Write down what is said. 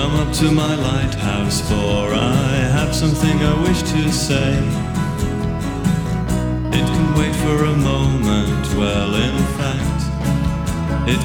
Come up to my lighthouse, for I have something I wish to say. It can wait for a moment, well, in fact,